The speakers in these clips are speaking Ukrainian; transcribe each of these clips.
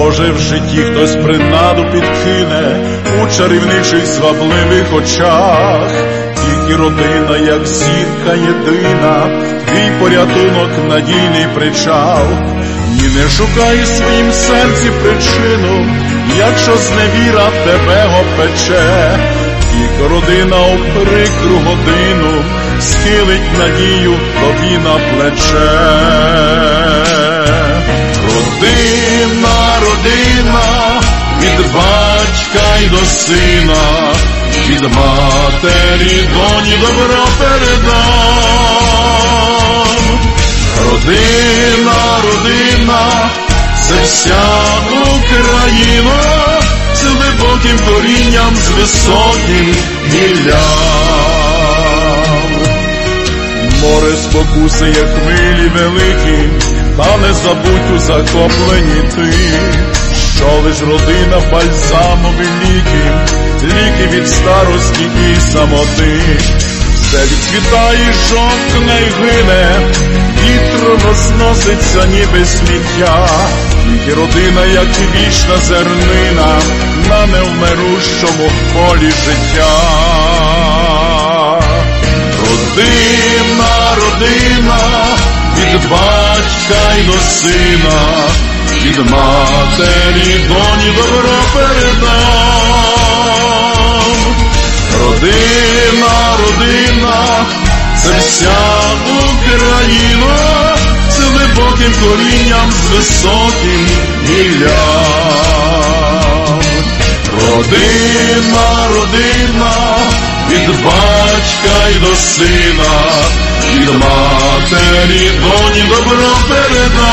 Може, в житті хтось принаду підкине у чарівничих звабливих очах. Тільки родина, як зірка єдина, твій порятунок, надійний причал. Ні, не шукай у своїм серці причину, якщо зневіра тебе опече. Тільки родина у прикру годину схилить надію тобі на плече. Родина, родина, від батька й до сина, від матері доні добро передам. Родина, родина, це вся Україна, з глибоким корінням, з високим гіллям. Море спокуси, як хвилі великі, та не забудь у захопленні ти, що лиш родина бальзамові ліки, ліки від старості і самоти. Все відцвітає, жовкне й гине, вітром розноситься ніби сміття. Тільки родина, як і вічна зернина, на невмирущому полі життя. Родина, родина, від батька й до сина, від матері доні добро передам. Родина, родина, це вся Україна, з глибоким корінням, з високим гіллям. Родина, родина, від батька й до сина, від матері доні добро передам.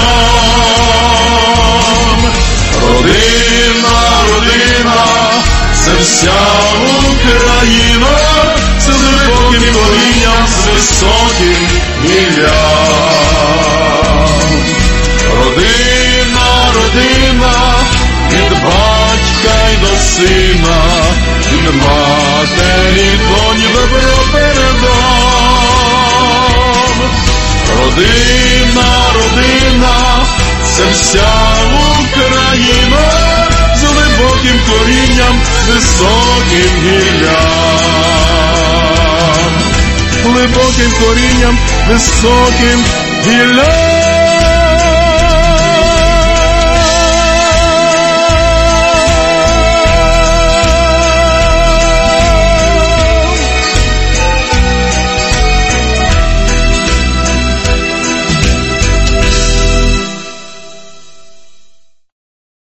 Родина, родина, це вся Україна, з глибоким корінням, з високим гіллям. Родина, родина, від батька й до сина, від матері доні добро передам. Родина, родина, це вся Україна, з глибоким корінням, високим гіллям. Глибоким корінням, високим гіллям.